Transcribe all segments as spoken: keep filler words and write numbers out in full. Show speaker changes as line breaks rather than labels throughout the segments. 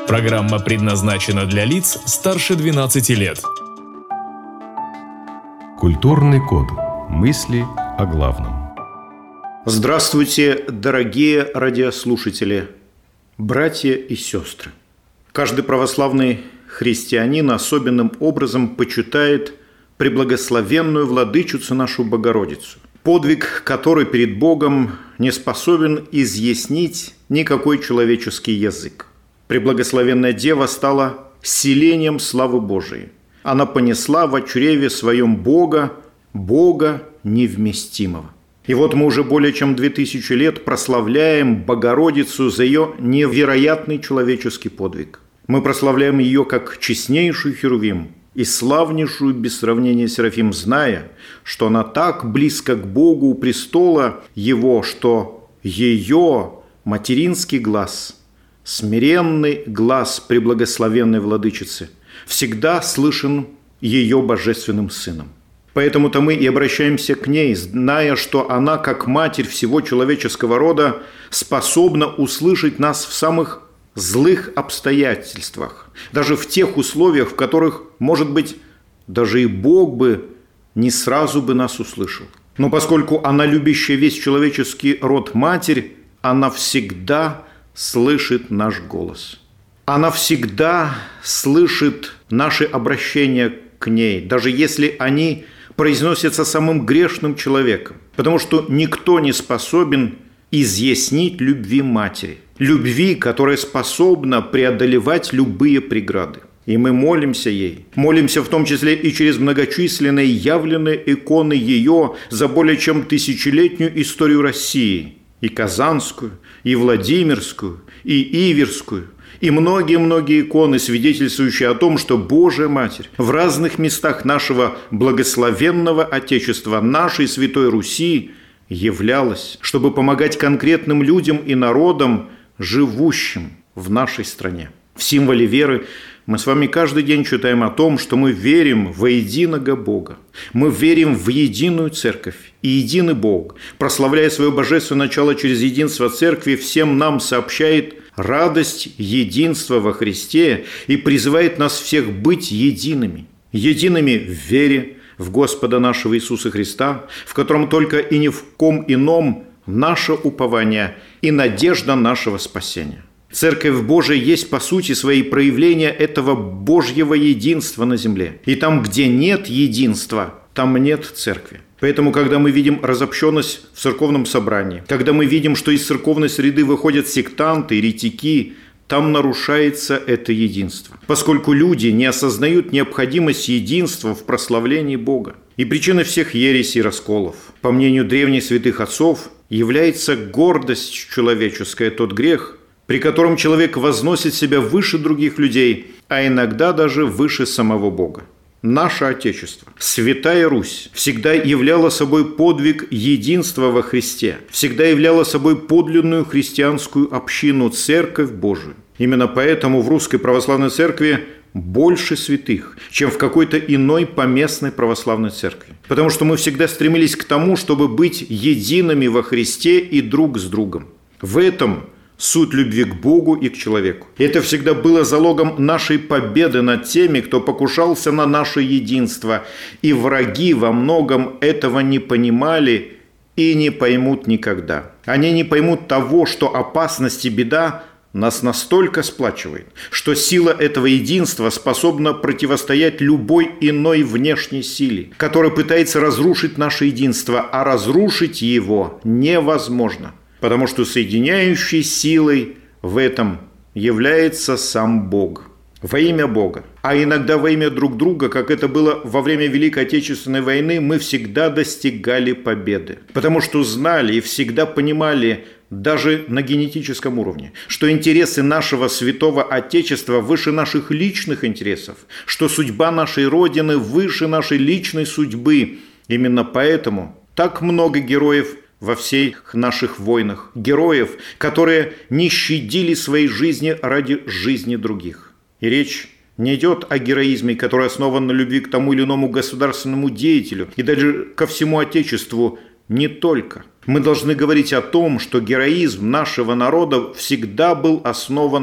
Программа предназначена для лиц старше двенадцати лет.
Культурный код. Мысли о главном.
Здравствуйте, дорогие радиослушатели, братья и сестры. Каждый православный христианин особенным образом почитает преблагословенную владычицу нашу Богородицу, подвиг которой перед Богом не способен изъяснить никакой человеческий язык. Преблагословенная Дева стала селением славы Божией. Она понесла во чреве своем Бога, Бога невместимого. И вот мы уже более чем две тысячи лет прославляем Богородицу за ее невероятный человеческий подвиг. Мы прославляем ее как честнейшую Херувим и славнейшую без сравнения Серафим, зная, что она так близко к Богу у престола Его, что ее материнский глаз, смиренный глаз преблагословенной владычицы, всегда слышен ее божественным Сыном. Поэтому-то мы и обращаемся к ней, зная, что она, как Матерь всего человеческого рода, способна услышать нас в самых злых обстоятельствах, даже в тех условиях, в которых, может быть, даже и Бог бы не сразу бы нас услышал. Но поскольку она любящая весь человеческий род Матерь, она всегда слышит наш голос. Она всегда слышит наши обращения к ней, даже если они произносятся самым грешным человеком, потому что никто не способен изъяснить любви матери, любви, которая способна преодолевать любые преграды. И мы молимся ей, молимся в том числе и через многочисленные явленные иконы ее за более чем тысячелетнюю историю России, и Казанскую, и Владимирскую, и Иверскую, и многие-многие иконы, свидетельствующие о том, что Божия Матерь в разных местах нашего благословенного Отечества, нашей Святой Руси, являлась, чтобы помогать конкретным людям и народам, живущим в нашей стране. В символе веры мы с вами каждый день читаем о том, что мы верим во единого Бога. Мы верим в единую Церковь и единый Бог, прославляя свое божественное начало через единство Церкви, всем нам сообщает радость единства во Христе и призывает нас всех быть едиными. Едиными в вере в Господа нашего Иисуса Христа, в котором только и ни в ком ином наше упование и надежда нашего спасения. Церковь Божия есть по сути своей проявление этого Божьего единства на земле. И там, где нет единства, там нет церкви. Поэтому, когда мы видим разобщенность в церковном собрании, когда мы видим, что из церковной среды выходят сектанты, еретики, там нарушается это единство, поскольку люди не осознают необходимость единства в прославлении Бога. И причиной всех ересей и расколов, по мнению древних святых отцов, является гордость человеческая, тот грех, при котором человек возносит себя выше других людей, а иногда даже выше самого Бога. Наше Отечество, Святая Русь, всегда являла собой подвиг единства во Христе, всегда являла собой подлинную христианскую общину, Церковь Божию. Именно поэтому в Русской Православной Церкви больше святых, чем в какой-то иной поместной православной церкви. Потому что мы всегда стремились к тому, чтобы быть едиными во Христе и друг с другом. В этом суть любви к Богу и к человеку. И это всегда было залогом нашей победы над теми, кто покушался на наше единство. И враги во многом этого не понимали и не поймут никогда. Они не поймут того, что опасность и беда нас настолько сплачивает, что сила этого единства способна противостоять любой иной внешней силе, которая пытается разрушить наше единство, а разрушить его невозможно. Потому что соединяющей силой в этом является сам Бог. Во имя Бога, а иногда во имя друг друга, как это было во время Великой Отечественной войны, мы всегда достигали победы. Потому что знали и всегда понимали, даже на генетическом уровне, что интересы нашего святого Отечества выше наших личных интересов, что судьба нашей Родины выше нашей личной судьбы. Именно поэтому так много героев во всех наших войнах, героев, которые не щадили своей жизни ради жизни других. И речь не идет о героизме, который основан на любви к тому или иному государственному деятелю и даже ко всему Отечеству не только. Мы должны говорить о том, что героизм нашего народа всегда был основан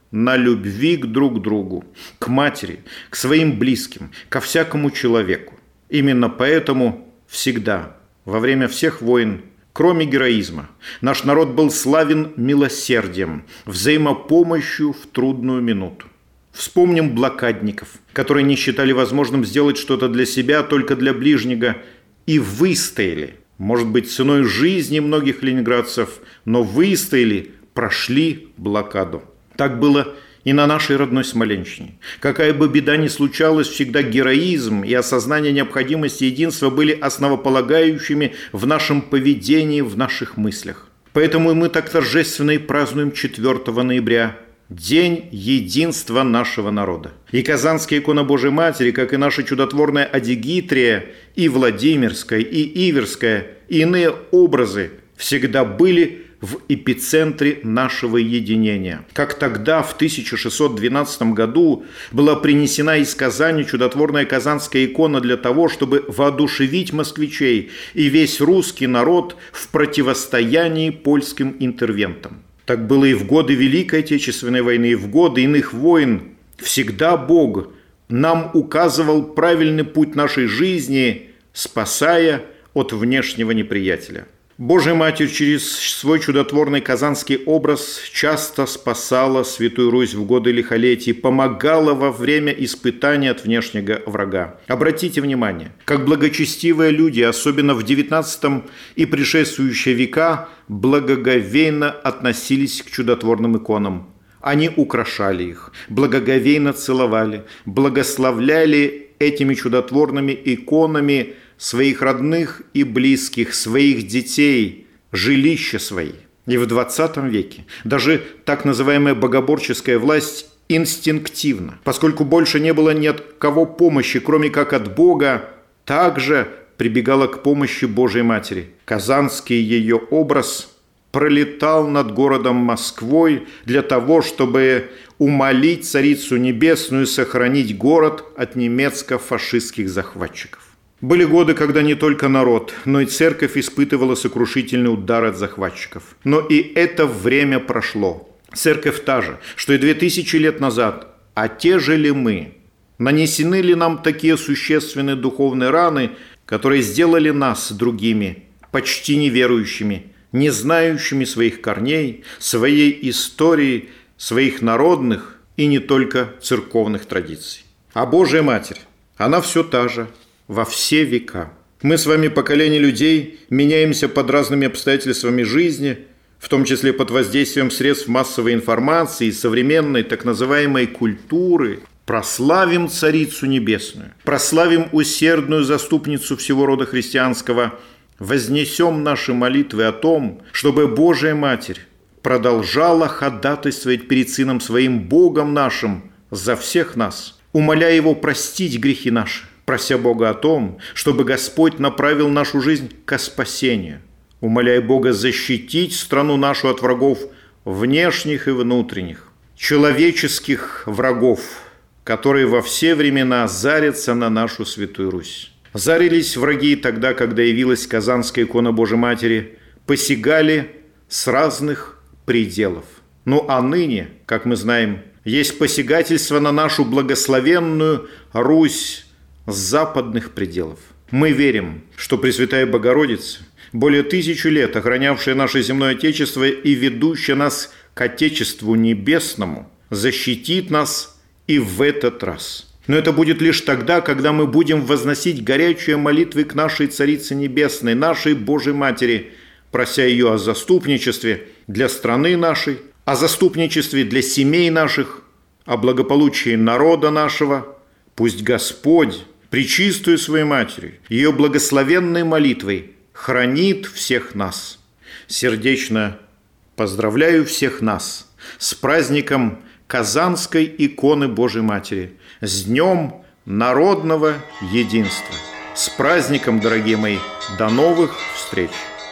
на любви к друг другу, к матери, к своим близким, ко всякому человеку. Именно поэтому всегда, во время всех войн, кроме героизма, наш народ был славен милосердием, взаимопомощью в трудную минуту. Вспомним блокадников, которые не считали возможным сделать что-то для себя, только для ближнего, и выстояли, может быть, ценой жизни многих ленинградцев, но выстояли, прошли блокаду. Так было и на нашей родной Смоленщине. Какая бы беда ни случалась, всегда героизм и осознание необходимости единства были основополагающими в нашем поведении, в наших мыслях. Поэтому и мы так торжественно и празднуем четвёртого ноября, День единства нашего народа. И Казанская икона Божией Матери, как и наша чудотворная Адигитрия, и Владимирская, и Иверская, и иные образы всегда были в эпицентре нашего единения. Как тогда, в тысяча шестьсот двенадцатом году, была принесена из Казани чудотворная Казанская икона для того, чтобы воодушевить москвичей и весь русский народ в противостоянии польским интервентам. Так было и в годы Великой Отечественной войны, и в годы иных войн. Всегда Бог нам указывал правильный путь нашей жизни, спасая от внешнего неприятеля. Божья Матерь через свой чудотворный казанский образ часто спасала Святую Русь в годы лихолетий, помогала во время испытаний от внешнего врага. Обратите внимание, как благочестивые люди, особенно в девятнадцатом и предшествующие века, благоговейно относились к чудотворным иконам. Они украшали их, благоговейно целовали, благословляли этими чудотворными иконами своих родных и близких, своих детей, жилища свои. И в двадцатом веке даже так называемая богоборческая власть инстинктивно, поскольку больше не было ни от кого помощи, кроме как от Бога, также прибегала к помощи Божией Матери. Казанский ее образ пролетал над городом Москвой для того, чтобы умолить Царицу Небесную сохранить город от немецко-фашистских захватчиков. Были годы, когда не только народ, но и церковь испытывала сокрушительный удар от захватчиков. Но и это время прошло. Церковь та же, что и две тысячи лет назад. А те же ли мы? Нанесены ли нам такие существенные духовные раны, которые сделали нас другими, почти неверующими, не знающими своих корней, своей истории, своих народных и не только церковных традиций? А Божья Матерь, она все та же, во все века. Мы с вами, поколение людей, меняемся под разными обстоятельствами жизни, в том числе под воздействием средств массовой информации и современной так называемой культуры. Прославим Царицу Небесную, прославим усердную заступницу всего рода христианского, вознесем наши молитвы о том, чтобы Божия Матерь продолжала ходатайствовать перед Сыном Своим, Богом нашим, за всех нас, умоляя Его простить грехи наши, прося Бога о том, чтобы Господь направил нашу жизнь ко спасению, умоляя Бога защитить страну нашу от врагов внешних и внутренних, человеческих врагов, которые во все времена зарятся на нашу Святую Русь. Зарились враги тогда, когда явилась Казанская икона Божией Матери, посягали с разных пределов. Ну а ныне, как мы знаем, есть посягательство на нашу благословенную Русь с западных пределов. Мы верим, что Пресвятая Богородица, более тысячи лет охранявшая наше земное Отечество и ведущая нас к Отечеству Небесному, защитит нас и в этот раз. Но это будет лишь тогда, когда мы будем возносить горячие молитвы к нашей Царице Небесной, нашей Божьей Матери, прося ее о заступничестве для страны нашей, о заступничестве для семей наших, о благополучии народа нашего. Пусть Господь, пречистую Своей Матерью, ее благословенной молитвой хранит всех нас. Сердечно поздравляю всех нас с праздником Казанской иконы Божией Матери, с Днем народного единства. С праздником, дорогие мои! До новых встреч!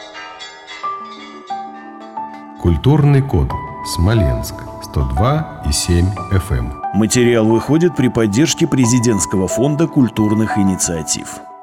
Культурный код. Смоленск. сто два и семь эф эм.
Материал выходит при поддержке Президентского фонда культурных инициатив.